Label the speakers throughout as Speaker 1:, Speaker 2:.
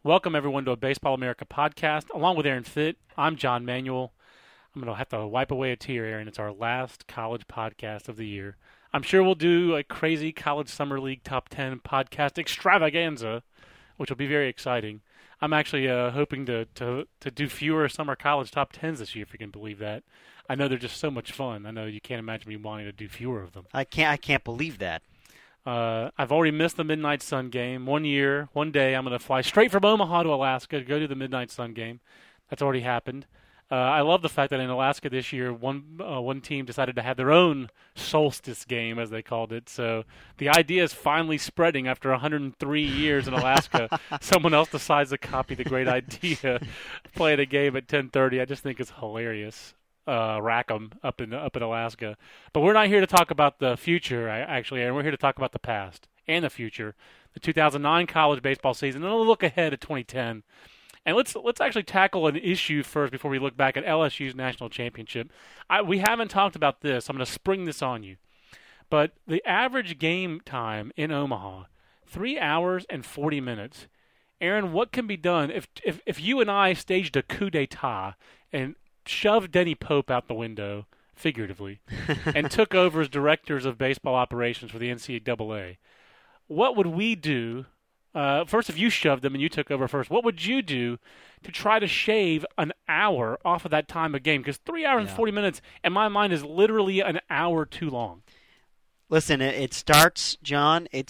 Speaker 1: Welcome, everyone, to a Baseball America podcast. Along with Aaron Fitt, I'm John Manuel. I'm going to have to wipe away a tear, Aaron. It's our last college podcast of the year. I'm sure we'll do a crazy College Summer League Top 10 podcast extravaganza, which will be very exciting. I'm actually hoping to do fewer summer college top 10s this year, if you can believe that. I know they're just so much fun. I know you can't imagine me wanting to do fewer of them.
Speaker 2: I can't believe that.
Speaker 1: I've already missed the Midnight Sun game. One day, I'm going to fly straight from Omaha to Alaska to go to the Midnight Sun game. That's already happened. I love the fact that in Alaska this year, one team decided to have their own solstice game, as they called it. So the idea is finally spreading after 103 years in Alaska. Someone else decides to copy the great idea, playing a game at 10:30. I just think it's hilarious. Rackham up in Alaska. But we're not here to talk about the future, Aaron. We're here to talk about the past and the future. The 2009 college baseball season, and we'll look ahead at 2010. And let's actually tackle an issue first before we look back at LSU's national championship. We haven't talked about this. I'm going to spring this on you. But the average game time in Omaha, 3 hours and 40 minutes. Aaron, what can be done if you and I staged a coup d'etat and shoved Denny Pope out the window, figuratively, and took over as directors of baseball operations for the NCAA? What would we do? First, if you shoved them and you took over first, what would you do to try to shave an hour off of that time of game? Because 3 hours and 40 minutes, in my mind, is literally an hour too long.
Speaker 2: Listen, it starts, John, with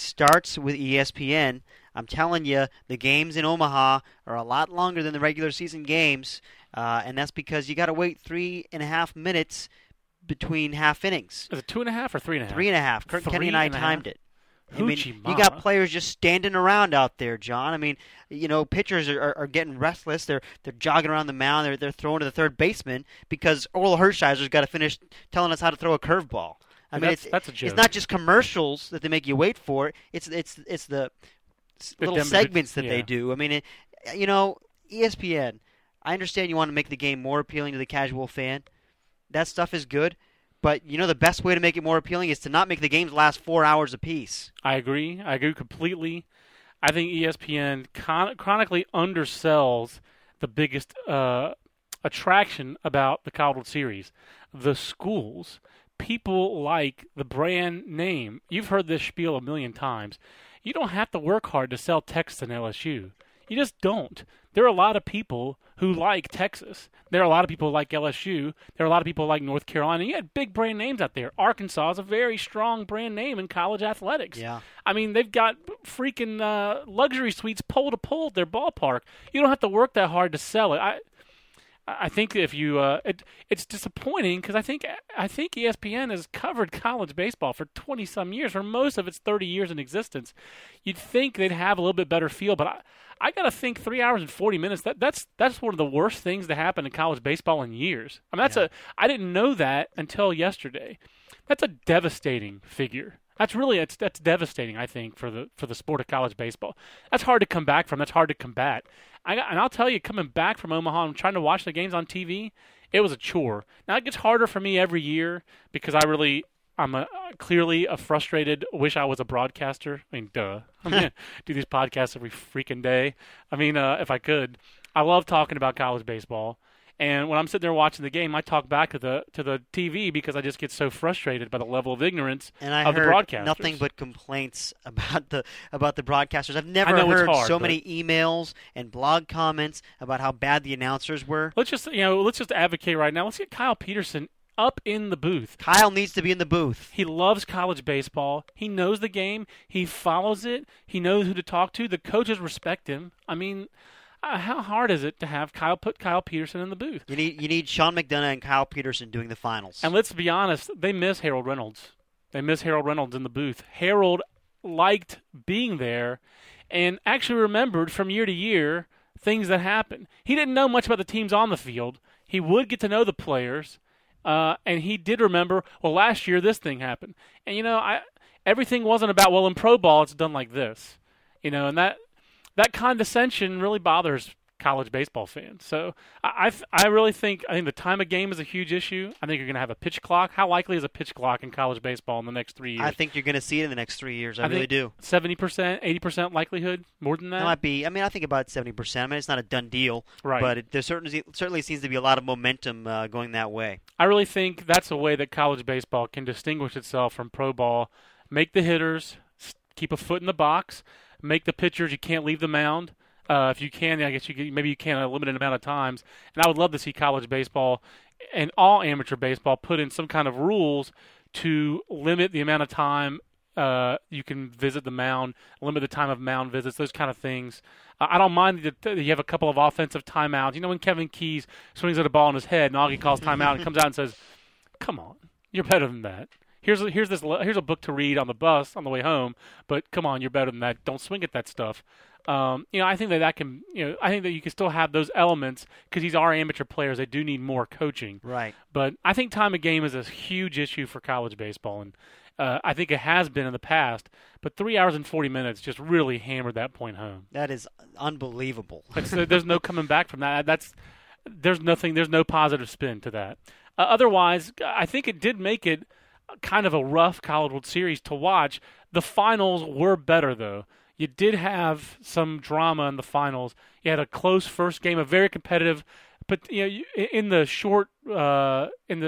Speaker 2: ESPN. I'm telling you, the games in Omaha are a lot longer than the regular season games, and that's because you got to wait 3.5 minutes between half innings.
Speaker 1: Is it 2.5 or 3.5?
Speaker 2: 3.5. Kenny and I timed it.
Speaker 1: You
Speaker 2: got players just standing around out there, John. I mean, pitchers are getting restless. They're jogging around the mound. They're throwing to the third baseman because Orel Hershiser's got to finish telling us how to throw a curveball. I mean,
Speaker 1: that's a joke.
Speaker 2: It's not just commercials that they make you wait for. It's the little segments that they do. I mean, ESPN. I understand you want to make the game more appealing to the casual fan. That stuff is good. But, the best way to make it more appealing is to not make the games last 4 hours apiece.
Speaker 1: I agree completely. I think ESPN chronically undersells the biggest attraction about the College World Series. The schools. People like the brand name. You've heard this spiel a million times. You don't have to work hard to sell Texas and LSU. You just don't. There are a lot of people who like Texas. There are a lot of people who like LSU. There are a lot of people who like North Carolina. You had big brand names out there. Arkansas is a very strong brand name in college athletics.
Speaker 2: Yeah.
Speaker 1: I mean, they've got freaking luxury suites pole to pole at their ballpark. You don't have to work that hard to sell it. I think if you, it's disappointing because I think ESPN has covered college baseball for 20-some years, for most of its 30 years in existence. You'd think they'd have a little bit better feel, but I got to think 3 hours and 40 minutes. That's one of the worst things to happen in college baseball in years. I mean, I didn't know that until yesterday. That's a devastating figure. That's devastating, I think, for the sport of college baseball. That's hard to come back from. That's hard to combat. And I'll tell you, coming back from Omaha and trying to watch the games on TV, it was a chore. Now, it gets harder for me every year because I'm clearly a frustrated, wish I was a broadcaster. I mean, duh. I'm going to do these podcasts every freaking day. I mean, if I could. I love talking about college baseball. And when I'm sitting there watching the game, I talk back to the TV because I just get so frustrated by the level of ignorance of the broadcasters.
Speaker 2: And I heard nothing but complaints about the broadcasters. I've never heard so many emails and blog comments about how bad the announcers were.
Speaker 1: Let's just advocate right now. Let's get Kyle Peterson up in the booth.
Speaker 2: Kyle needs to be in the booth.
Speaker 1: He loves college baseball. He knows the game. He follows it. He knows who to talk to. The coaches respect him. I mean, how hard is it to have put Kyle Peterson in the booth?
Speaker 2: You need Sean McDonough and Kyle Peterson doing the finals.
Speaker 1: And let's be honest, they miss Harold Reynolds. They miss Harold Reynolds in the booth. Harold liked being there and actually remembered from year to year things that happened. He didn't know much about the teams on the field. He would get to know the players, and he did remember, well, last year this thing happened. And, everything wasn't about, well, in pro ball it's done like this. And that condescension really bothers college baseball fans. So I really think the time of game is a huge issue. I think you're going to have a pitch clock. How likely is a pitch clock in college baseball in the next 3 years?
Speaker 2: I think you're going to see it in the next 3 years. I really do.
Speaker 1: 70%, 80% likelihood, more than that?
Speaker 2: It might be. I mean, I think about 70%. I mean, it's not a done deal,
Speaker 1: right?
Speaker 2: But there certainly seems to be a lot of momentum going that way.
Speaker 1: I really think that's a way that college baseball can distinguish itself from pro ball. Make the hitters keep a foot in the box. Make the pitchers, you can't leave the mound. If you can, I guess maybe you can a limited amount of times. And I would love to see college baseball and all amateur baseball put in some kind of rules to limit the amount of time you can visit the mound, limit the time of mound visits, those kind of things. I don't mind that you have a couple of offensive timeouts. You know, when Kevin Keyes swings at a ball in his head and Augie calls timeout and comes out and says, "Come on, you're better than that. Here's a book to read on the bus on the way home, but come on, you're better than that. Don't swing at that stuff." I think that can, I think that you can still have those elements because these are amateur players. They do need more coaching.
Speaker 2: Right.
Speaker 1: But I think time of game is a huge issue for college baseball, and I think it has been in the past. But 3 hours and 40 minutes just really hammered that point home.
Speaker 2: That is unbelievable.
Speaker 1: There's no coming back from that. There's no positive spin to that. Otherwise, I think it did make it kind of a rough College World Series to watch. The finals were better, though. You did have some drama in the finals. You had a close first game, a very competitive, but in the short, while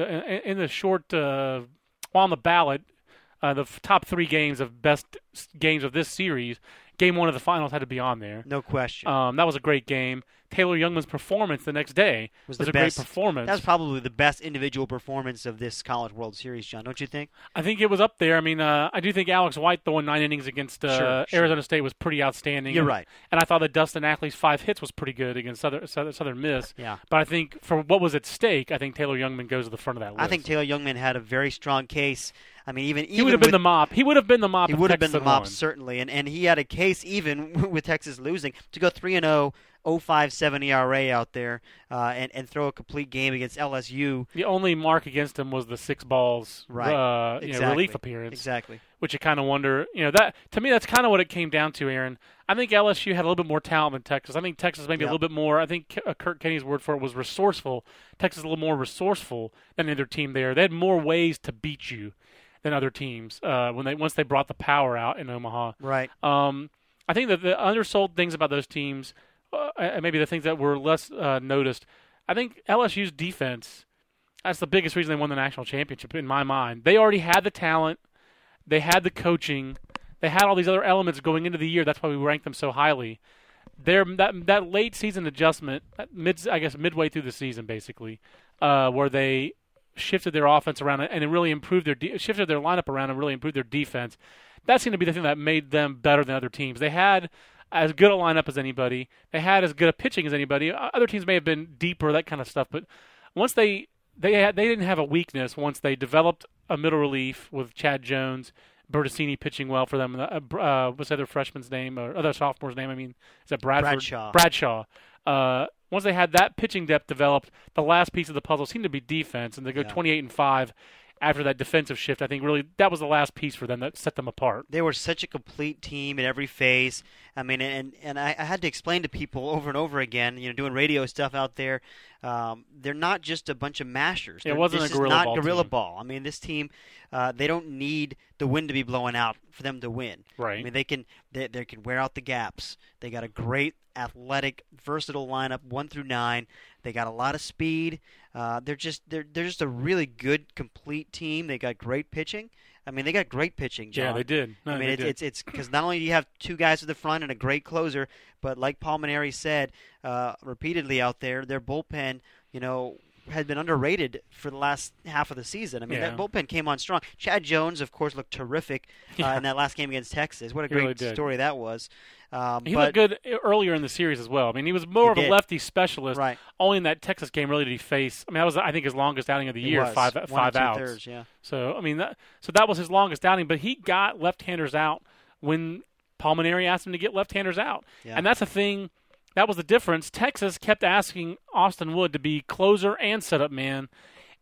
Speaker 1: on the ballot, the top 3 games of best games of this series, Game 1 of the finals had to be on there.
Speaker 2: No question.
Speaker 1: That was a great game. Taylor Youngman's performance the next day was a great performance.
Speaker 2: That was probably the best individual performance of this College World Series, John, don't you think?
Speaker 1: I think it was up there. I mean, I do think Alex White throwing 9 innings against Arizona State was pretty outstanding.
Speaker 2: You're right.
Speaker 1: And I thought that Dustin Ackley's 5 hits was pretty good against Southern Miss.
Speaker 2: Yeah.
Speaker 1: But I think for what was at stake, I think Taylor Youngman goes to the front of that list.
Speaker 2: I think Taylor Youngman had a very strong case. I mean, even
Speaker 1: he would have been the mop. He would have been the mop.
Speaker 2: He would have been the mop, certainly. And he had a case even with Texas losing to go 3-0, 0.57 ERA out there, and throw a complete game against LSU.
Speaker 1: The only mark against him was the 6 balls relief appearance.
Speaker 2: Exactly.
Speaker 1: Which you kind of wonder, that to me that's kind of what it came down to, Aaron. I think LSU had a little bit more talent than Texas. I think Texas maybe a little bit more. I think Kurt Kenny's word for it was resourceful. Texas is a little more resourceful than the other team there. They had more ways to beat you than other teams once they brought the power out in Omaha.
Speaker 2: Right.
Speaker 1: I think that the undersold things about those teams, maybe the things that were less noticed, I think LSU's defense, that's the biggest reason they won the national championship in my mind. They already had the talent. They had the coaching. They had all these other elements going into the year. That's why we ranked them so highly. That late season adjustment, midway through the season, basically, where they shifted their offense around and it really improved shifted their lineup around and really improved their defense. That seemed to be the thing that made them better than other teams. They had as good a lineup as anybody. They had as good a pitching as anybody. Other teams may have been deeper, that kind of stuff, but once they didn't have a weakness once they developed a middle relief with Chad Jones, Bertassini pitching well for them. What's the other freshman's name or other sophomore's name? I mean, is that Bradford? Bradshaw. Once they had that pitching depth developed, the last piece of the puzzle seemed to be defense, and they go 28-5 after that defensive shift. I think really that was the last piece for them that set them apart.
Speaker 2: They were such a complete team in every phase. I mean, and I had to explain to people over and over again, doing radio stuff out there, they're not just a bunch of mashers.
Speaker 1: It wasn't a gorilla
Speaker 2: ball. I mean, this team, they don't need the wind to be blowing out for them to win.
Speaker 1: Right.
Speaker 2: I mean, they can wear out the gaps. They got a great athletic, versatile lineup, 1 through 9. They got a lot of speed. They're just a really good, complete team. They got great pitching. I mean, they got great pitching, John.
Speaker 1: Yeah, they did. No,
Speaker 2: I mean, it's because not only do you have 2 guys at the front and a great closer, but like Paul Mainieri said repeatedly out there, their bullpen, had been underrated for the last half of the season. I mean, that bullpen came on strong. Chad Jones, of course, looked terrific in that last game against Texas. What a great story that was.
Speaker 1: He looked good earlier in the series as well. I mean, he was more of a lefty specialist.
Speaker 2: Right.
Speaker 1: Only in that Texas game really did he face. I mean, that was, I think, his longest outing of the year, 5 outs.
Speaker 2: 2/3, yeah.
Speaker 1: So, I mean, that was his longest outing, but he got left-handers out when Paul Mainieri asked him to get left-handers out. Yeah. And that's the thing. That was the difference. Texas kept asking Austin Wood to be closer and setup man.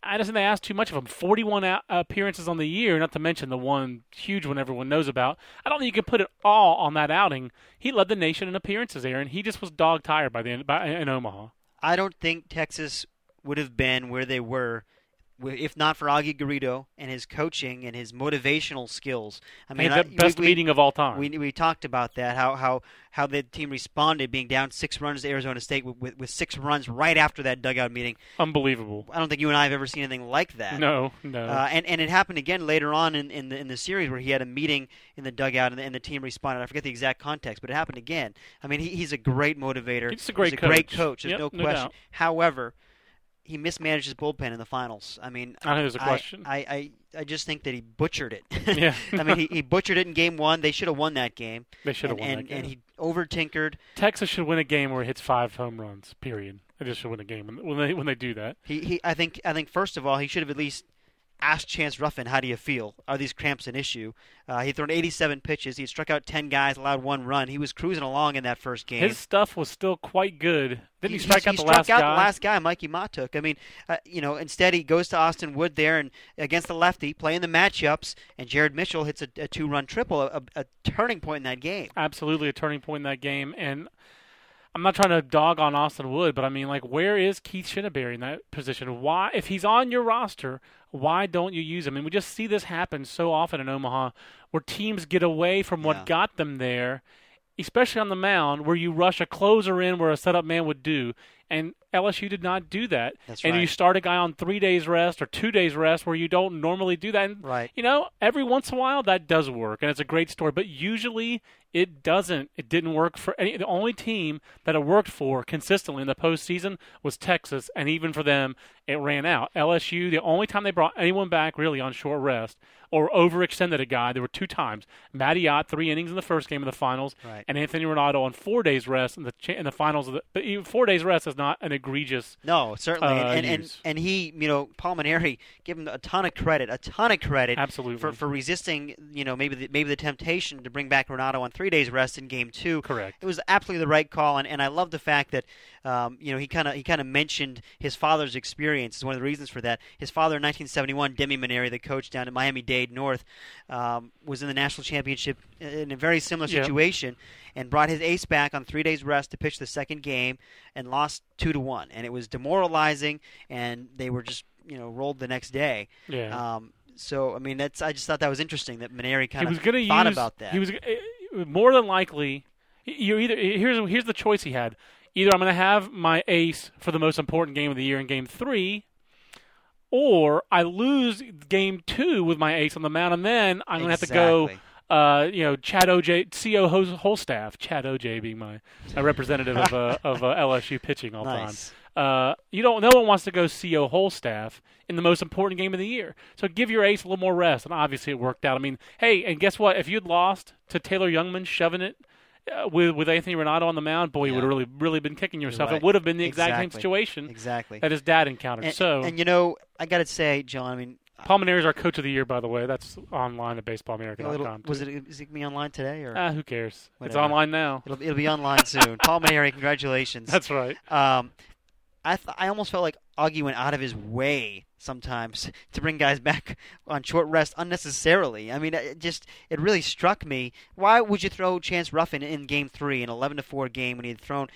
Speaker 1: I just think they asked too much of him. 41 appearances on the year, not to mention the one huge one everyone knows about. I don't think you can put it all on that outing. He led the nation in appearances, Aaron. He just was dog-tired by the end in Omaha.
Speaker 2: I don't think Texas would have been where they were if not for Augie Garrido and his coaching and his motivational skills. I mean,
Speaker 1: the best meeting of all time.
Speaker 2: We talked about that, how the team responded, being down 6 runs to Arizona State with 6 runs right after that dugout meeting.
Speaker 1: Unbelievable.
Speaker 2: I don't think you and I have ever seen anything like that.
Speaker 1: No.
Speaker 2: And it happened again later on in the series where he had a meeting in the dugout and the team responded. I forget the exact context, but it happened again. I mean, he's a great motivator.
Speaker 1: He's a great
Speaker 2: coach. There's no question.
Speaker 1: Doubt.
Speaker 2: However, he mismanaged his bullpen in the finals. I mean,
Speaker 1: I think there's a question.
Speaker 2: I just think that he butchered it.
Speaker 1: Yeah.
Speaker 2: I mean, he butchered it in game 1. They should have won that game.
Speaker 1: They should have won that game.
Speaker 2: And he over-tinkered.
Speaker 1: Texas should win a game where he hits 5 home runs, period. They just should win a game when they do that.
Speaker 2: I think first of all, he should have at least asked Chance Ruffin, how do you feel? Are these cramps an issue? He'd thrown 87 pitches. He'd struck out 10 guys, allowed 1 run. He was cruising along in that first game.
Speaker 1: His stuff was still quite good. Didn't he strike out the
Speaker 2: last guy, Mikey Matuk. I mean, instead he goes to Austin Wood there and against the lefty, playing the matchups, and Jared Mitchell hits a 2-run triple, a turning point in that game.
Speaker 1: Absolutely a turning point in that game, and I'm not trying to dog on Austin Wood, but I mean, like, where is Keith Shinneberry in that position? Why, if he's on your roster, why don't you use him? And we just see this happen so often in Omaha, where teams get away from what got them there, especially on the mound, where you rush a closer in where a setup man would do. And LSU did not do that.
Speaker 2: That's
Speaker 1: and
Speaker 2: right.
Speaker 1: You start a guy on 3 days rest or 2 days rest where you don't normally do that. And,
Speaker 2: right.
Speaker 1: Every once in a while that does work, and it's a great story. But usually it doesn't. It didn't work for any. The only team that it worked for consistently in the postseason was Texas, and even for them, it ran out. LSU, the only time they brought anyone back really on short rest or overextended a guy, there were 2 times. Matty Ott, 3 innings in the first game of the finals,
Speaker 2: right.
Speaker 1: and Anthony Renato on 4 days rest in the finals. But even 4 days rest is not an egregious.
Speaker 2: No, certainly, and he, Paul Mainieri, give him a ton of credit,
Speaker 1: absolutely,
Speaker 2: for resisting, maybe the temptation to bring back Renato on 3 days rest in game 2.
Speaker 1: Correct.
Speaker 2: It was absolutely the right call, and I love the fact that he kind of mentioned his father's experience as one of the reasons for that. His father in 1971, Demi Mainieri, the coach down at Miami-Dade North, was in the national championship in a very similar situation, and brought his ace back on 3 days rest to pitch the second game and lost 2-1, and it was demoralizing, and they were just rolled the next day.
Speaker 1: Yeah.
Speaker 2: So I mean, I just thought that was interesting that Mainieri kind of
Speaker 1: thought
Speaker 2: about that.
Speaker 1: He was more than likely. Here's the choice he had. Either I'm going to have my ace for the most important game of the year in Game 3, or I lose Game 2 with my ace on the mound, and then I'm going to have to go. Chad O.J. C.O. Holstaff, Chad O.J. being my representative of LSU pitching all
Speaker 2: nice.
Speaker 1: time. No one wants to go C.O. Holstaff in the most important game of the year. So give your ace a little more rest, and obviously it worked out. I mean, hey, and guess what? If you'd lost to Taylor Youngman shoving it with Anthony Renato on the mound, boy, you would have really been kicking yourself.
Speaker 2: Right.
Speaker 1: It would have been the exact same situation that his dad encountered.
Speaker 2: And I got to say, John, I mean,
Speaker 1: Paul Mainieri is our coach of the year, by the way. That's online at baseballamerica.com.
Speaker 2: Is it going to be online today? Or
Speaker 1: who cares?
Speaker 2: Whatever.
Speaker 1: It's online now.
Speaker 2: It'll be online soon. Paul Mainieri, congratulations.
Speaker 1: That's right.
Speaker 2: I almost felt like Augie went out of his way sometimes to bring guys back on short rest unnecessarily. I mean, it really struck me. Why would you throw Chance Ruffin in Game 3, an 11-4 game, when he had thrown,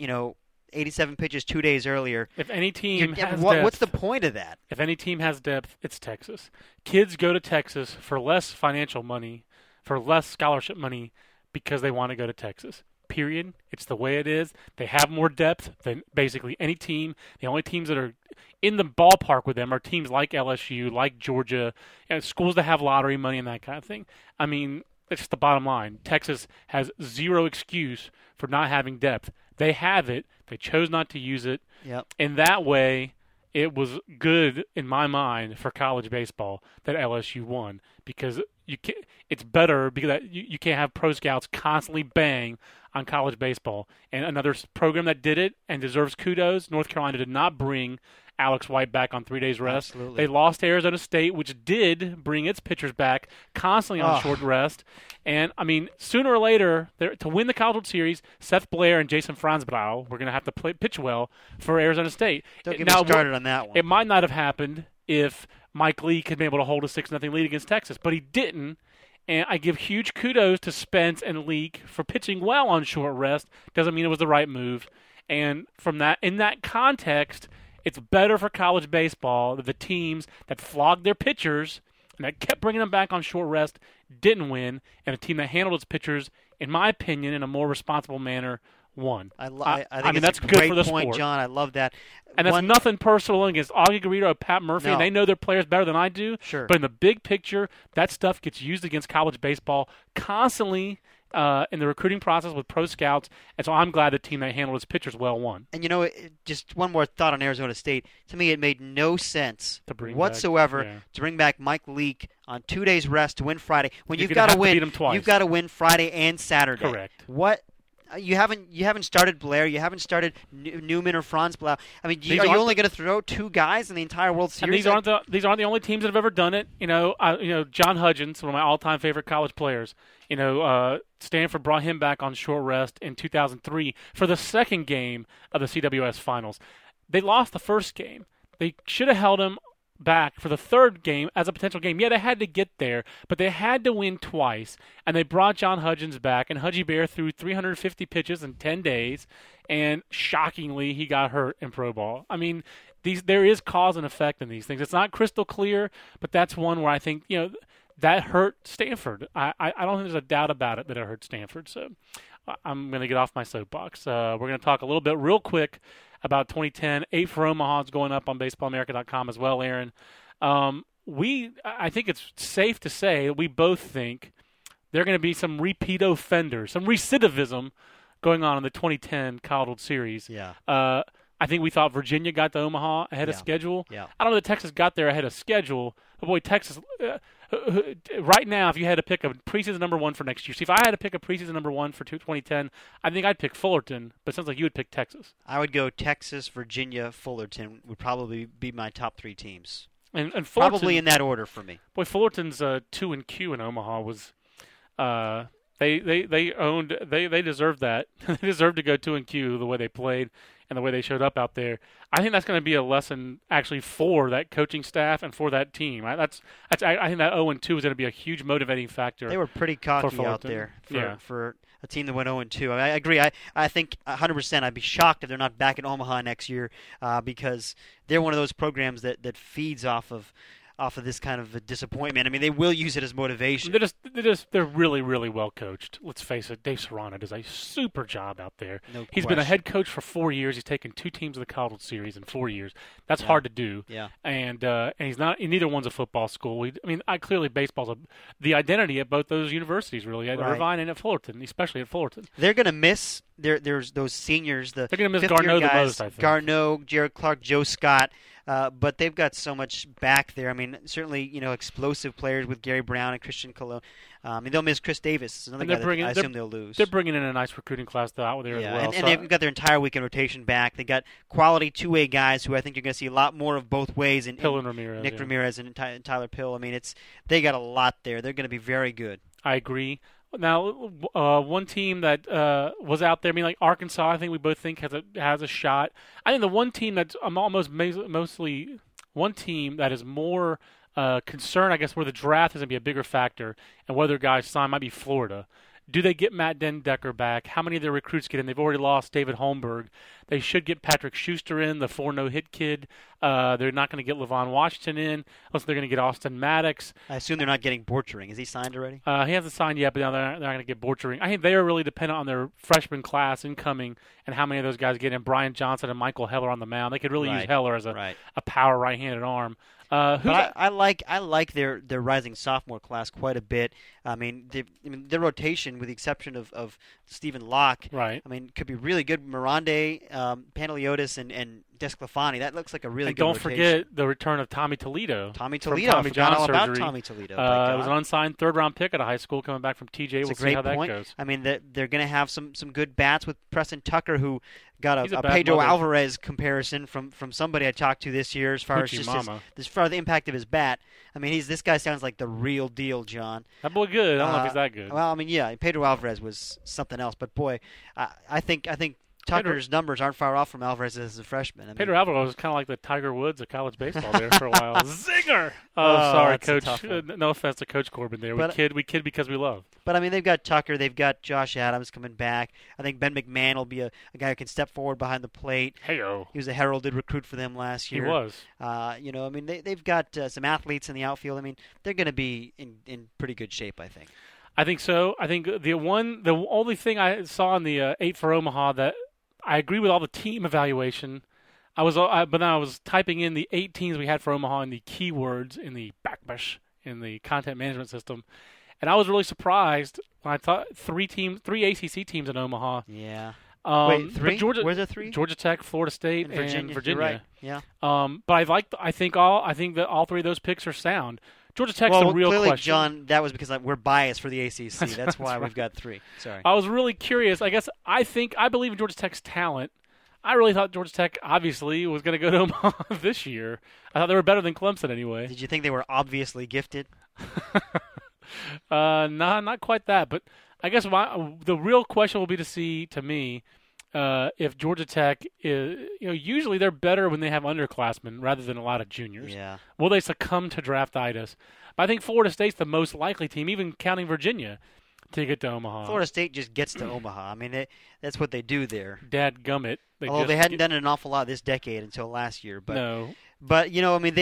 Speaker 2: 87 pitches 2 days earlier?
Speaker 1: If any team has
Speaker 2: depth, what's the
Speaker 1: depth,
Speaker 2: point of that?
Speaker 1: If any team has depth, it's Texas. Kids go to Texas for less financial money, for less scholarship money, because they want to go to Texas. Period. It's the way it is. They have more depth than basically any team. The only teams that are in the ballpark with them are teams like LSU, like Georgia, and schools that have lottery money and that kind of thing. I mean, it's just the bottom line. Texas has zero excuse for not having depth. They have it. They chose not to use it.
Speaker 2: Yep.
Speaker 1: In that way, it was good in my mind for college baseball that LSU won, because it's better because you can't have pro scouts constantly bang on college baseball. And another program that did it and deserves kudos, North Carolina did not bring Alex White back on 3 days rest.
Speaker 2: Absolutely.
Speaker 1: They lost to Arizona State, which did bring its pitchers back constantly on short rest. And, I mean, sooner or later, to win the College World Series, Seth Blair and Jason Franzblau were going to have to pitch well for Arizona State.
Speaker 2: Don't get me started on that one.
Speaker 1: It might not have happened if Mike Leake had been able to hold a 6-0 lead against Texas, but he didn't. And I give huge kudos to Spence and Leake for pitching well on short rest. Doesn't mean it was the right move. And from that, in that context, it's better for college baseball that the teams that flogged their pitchers and that kept bringing them back on short rest didn't win, and a team that handled its pitchers, in my opinion, in a more responsible manner, won.
Speaker 2: I think that's a great point, John. I love that.
Speaker 1: And that's nothing personal against Augie Garrido or Pat Murphy, and they know their players better than I do.
Speaker 2: Sure.
Speaker 1: But in the big picture, that stuff gets used against college baseball constantly in the recruiting process with pro scouts, and so I'm glad the team that handled its pitchers well won.
Speaker 2: And just one more thought on Arizona State. To me, it made no sense whatsoever to bring back Mike Leake on 2 days rest to win Friday when you've got to win. You've got to win Friday and Saturday.
Speaker 1: Correct.
Speaker 2: What? You haven't started Blair. You haven't started Newman or Franz Blau. I mean, are you only going to throw 2 guys in the entire World Series?
Speaker 1: And these aren't the only teams that have ever done it. John Hudgens, one of my all-time favorite college players. Stanford brought him back on short rest in 2003 for the second game of the CWS Finals. They lost the first game. They should have held him back for the third game as a potential game. Yeah, they had to get there, but they had to win twice, and they brought John Hudgens back, and Hudgy Bear threw 350 pitches in 10 days, and shockingly, he got hurt in pro ball. I mean, there is cause and effect in these things. It's not crystal clear, but that's one where I think, that hurt Stanford. I don't think there's a doubt about it that it hurt Stanford, so I'm going to get off my soapbox. We're going to talk a little bit real quick about 2010. 8 for Omaha is going up on BaseballAmerica.com as well, Aaron. I think it's safe to say that we both think there are going to be some repeat offenders, some recidivism going on in the 2010 College World Series.
Speaker 2: Yeah.
Speaker 1: I think we thought Virginia got to Omaha ahead of schedule.
Speaker 2: Yeah.
Speaker 1: I don't know that Texas got there ahead of schedule, but boy, Texas right now, if you had to pick a preseason number 1 for next year, see, if I had to pick a preseason number 1 for 2010, I think I'd pick Fullerton, but it sounds like you would pick Texas.
Speaker 2: I would go Texas, Virginia, Fullerton would probably be my top 3 teams.
Speaker 1: And Fullerton,
Speaker 2: probably in that order for me.
Speaker 1: Boy, Fullerton's 2-Q in Omaha was they deserved that. They deserved to go 2-Q the way they played and the way they showed up out there. I think that's going to be a lesson actually for that coaching staff and for that team. I think that 0-2 is going to be a huge motivating factor.
Speaker 2: They were pretty cocky out there for a team that went 0-2. I agree. I think 100%. I'd be shocked if they're not back in Omaha next year because they're one of those programs that feeds off of this kind of a disappointment. I mean, they will use it as motivation.
Speaker 1: They're really, really well coached. Let's face it, Dave Serrano does a super job out there.
Speaker 2: No
Speaker 1: He's been a head coach for 4 years. He's taken 2 teams to the College World Series in 4 years. That's hard to do.
Speaker 2: Yeah.
Speaker 1: And he's not. Neither one's a football school. Clearly baseball's the identity at both those universities. Really, at Irvine and at Fullerton, especially at Fullerton.
Speaker 2: They're going to miss. There's those seniors. They're
Speaker 1: going to miss Garneau the most. I think
Speaker 2: Garneau, Jared Clark, Joe Scott. But they've got so much back there. I mean, certainly, explosive players with Gary Brown and Christian Colon. They'll miss Chris Davis. Another guy that I assume they'll lose.
Speaker 1: They're bringing in a nice recruiting class out there as well.
Speaker 2: And they've got their entire weekend rotation back. They got quality two-way guys who I think you're going to see a lot more of both ways.
Speaker 1: Pill and Ramirez.
Speaker 2: Nick Ramirez and Tyler Pill. I mean, they got a lot there. They're going to be very good.
Speaker 1: I agree. Now, one team that was out there, like Arkansas, I think we both think has a shot. I think the one team that's mostly one team that is more concerned, I guess, where the draft is going to be a bigger factor and whether guys sign might be Florida. Do they get Matt Dendecker back? How many of their recruits get in? They've already lost David Holmberg. They should get Patrick Schuster in, the 4 no-hit kid. They're not going to get Levon Washington in. Also, they're going to get Austin Maddox.
Speaker 2: I assume they're not getting Borchering. Is he signed already?
Speaker 1: He hasn't signed yet, but now they're not going to get Borchering. I think they are really dependent on their freshman class incoming and how many of those guys get in. Brian Johnson and Michael Heller on the mound. They could really use Heller as a power right-handed arm.
Speaker 2: But I like their rising sophomore class quite a bit. I mean, their rotation, with the exception of Stephen Locke,
Speaker 1: right?
Speaker 2: I mean, could be really good. Mirande, Panteliotis, and Desclafani. That looks like a really good rotation.
Speaker 1: Don't forget the return of Tommy Toledo.
Speaker 2: Tommy John
Speaker 1: surgery.
Speaker 2: About Tommy Toledo.
Speaker 1: It was an unsigned third-round pick at a high school coming back from TJ. We'll see how that goes.
Speaker 2: I mean, they're going to have some good bats with Preston Tucker, who got a Pedro Alvarez comparison from somebody I talked to this year as far as the impact of his bat. I mean, this guy sounds like the real deal, John.
Speaker 1: That boy good. I don't know if he's that good.
Speaker 2: Well, I mean, yeah, Pedro Alvarez was something else, but boy, I think Tucker's numbers aren't far off from Alvarez as a freshman.
Speaker 1: Pedro Alvarez was kind of like the Tiger Woods of college baseball there for a while. Zinger! Oh, sorry, Coach. No offense to Coach Corbin there. We kid because we love.
Speaker 2: But, I mean, they've got Tucker. They've got Josh Adams coming back. I think Ben McMahon will be a guy who can step forward behind the plate.
Speaker 1: Hey-o.
Speaker 2: He was a heralded recruit for them last year.
Speaker 1: He was.
Speaker 2: I mean, they've got some athletes in the outfield. I mean, they're going to be in pretty good shape, I think.
Speaker 1: I think so. I think the only thing I saw in the 8 for Omaha that I agree with all the team evaluation. But then I was typing in the 8 teams we had for Omaha in the keywords in the backbash in the content management system, and I was really surprised when I thought 3 ACC teams in Omaha.
Speaker 2: Yeah. Wait, 3? Where's the 3?
Speaker 1: Georgia Tech, Florida State,
Speaker 2: and Virginia.
Speaker 1: Right.
Speaker 2: Yeah.
Speaker 1: But I think that all 3 of those picks are sound. Georgia Tech's the real
Speaker 2: clearly,
Speaker 1: question.
Speaker 2: John, that was because we're biased for the ACC. That's why we've got 3. Sorry.
Speaker 1: I was really curious. I believe in Georgia Tech's talent. I really thought Georgia Tech, obviously, was going to go to Omaha this year. I thought they were better than Clemson anyway.
Speaker 2: Did you think they were obviously gifted?
Speaker 1: Not quite that. But I guess the real question will be to see, to me, if Georgia Tech is, usually they're better when they have underclassmen rather than a lot of juniors.
Speaker 2: Yeah.
Speaker 1: Will they succumb to draftitis? But I think Florida State's the most likely team, even counting Virginia, to get to Omaha.
Speaker 2: Florida State just gets to Omaha. I mean, that's what they do there.
Speaker 1: Dadgummit.
Speaker 2: Although they hadn't done it an awful lot this decade until last year. But
Speaker 1: no.
Speaker 2: But, I mean,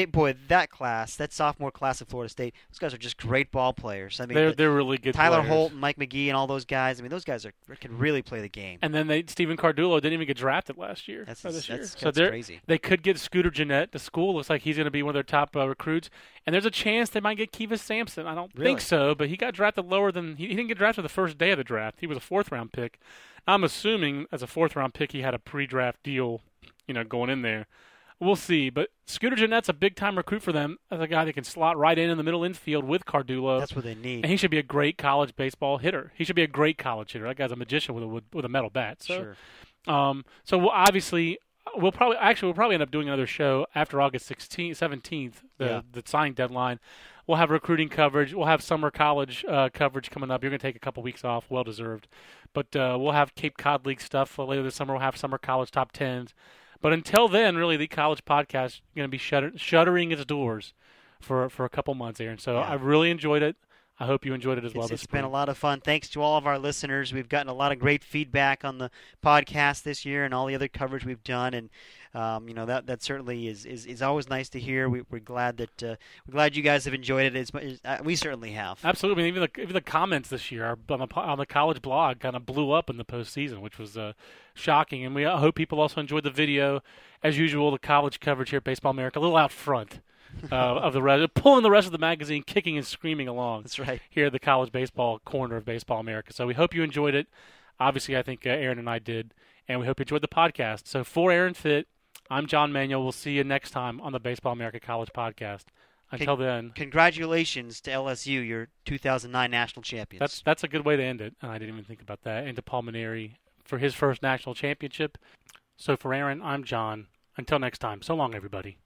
Speaker 2: that sophomore class of Florida State, those guys are just great ball players. I mean,
Speaker 1: they're really good
Speaker 2: Tyler
Speaker 1: players.
Speaker 2: Holt and Mike McGee and all those guys, I mean, those guys can really play the game.
Speaker 1: And then Stephen Cardullo didn't even get drafted last year.
Speaker 2: That's crazy.
Speaker 1: They could get Scooter Gennett to school. Looks like he's going to be one of their top recruits. And there's a chance they might get Kivas Sampson. I don't think so, but he got drafted lower than – he didn't get drafted the first day of the draft. He was a 4th-round pick. I'm assuming as a 4th-round pick he had a pre-draft deal, going in there. We'll see, but Scooter Gennett's a big-time recruit for them as a guy that can slot right in the middle infield with Cardullo.
Speaker 2: That's what they need.
Speaker 1: And he should be a great college baseball hitter. He should be a great college hitter. That guy's a magician with a metal bat. So,
Speaker 2: sure.
Speaker 1: So we'll probably end up doing another show after August 17th, the signing deadline. We'll have recruiting coverage. We'll have summer college coverage coming up. You're going to take a couple weeks off, well-deserved. But we'll have Cape Cod League stuff later this summer. We'll have summer college top 10s. But until then, really, the college podcast is going to be shuttering its doors for a couple months, Aaron. So I've really enjoyed it. I hope you enjoed it as well.
Speaker 2: It's been a lot of fun. Thanks to all of our listeners. We've gotten a lot of great feedback on the podcast this year and all the other coverage we've done. And that certainly is always nice to hear. We're glad that you guys have enjoyed it as much as we certainly have.
Speaker 1: Absolutely. I mean, even the comments this year on the college blog kind of blew up in the postseason, which was shocking. And I hope people also enjoyed the video. As usual, the college coverage here at Baseball America, a little out front. Of the rest, pulling the rest of the magazine, kicking and screaming along.
Speaker 2: That's right.
Speaker 1: Here at the college baseball corner of Baseball America. So we hope you enjoyed it. Obviously, I think Aaron and I did, and we hope you enjoyed the podcast. So for Aaron Fitt, I'm John Manuel. We'll see you next time on the Baseball America College Podcast. Until then,
Speaker 2: congratulations to LSU, your 2009 national champions.
Speaker 1: That's a good way to end it. I didn't even think about that. And to Paul Maneri for his first national championship. So for Aaron, I'm John. Until next time, so long, everybody.